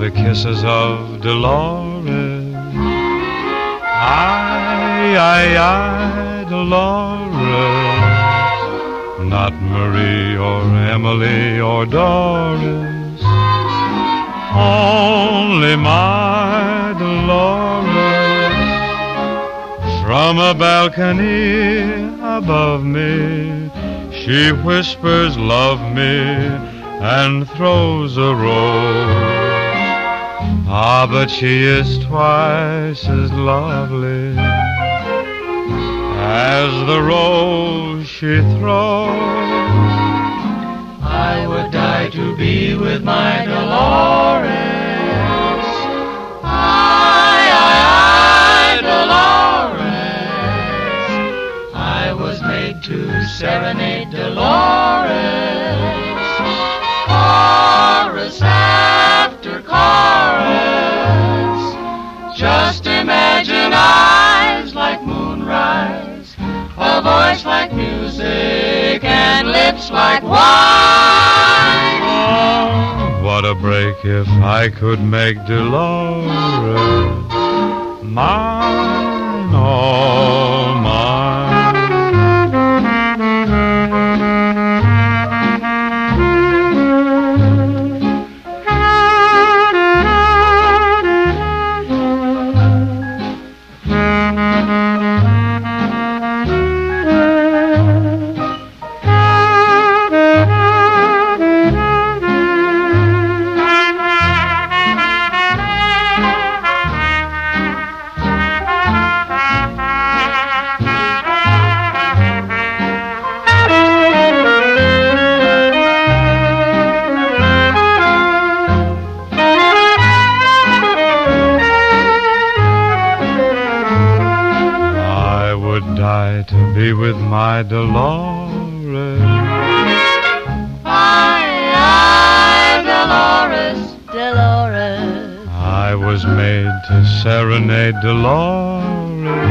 the kisses of Dolores. I, Dolores, not Marie or Emily or Doris, only my Dolores. From a balcony above me, she whispers, love me, and throws a rose. Ah, but she is twice as lovely as the rose she throws. I would die to be with my Dolores. I, Dolores. I was made to serenade Dolores. Chorus after chorus. Just imagine eyes like moonrise, a voice like music, and lips like wine. Oh, what a break if I could make Dolores mine, all mine. Die to be with my Dolores. I, Dolores, Dolores. I was made to serenade Dolores.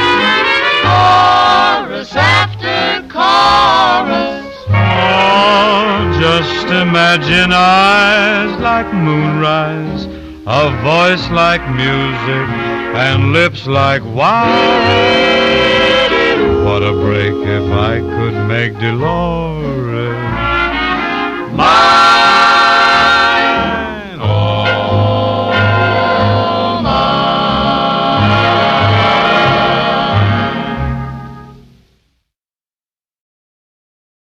Chorus after chorus. Oh, just imagine eyes like moonrise, a voice like music, and lips like wine. What a break if I could make Dolores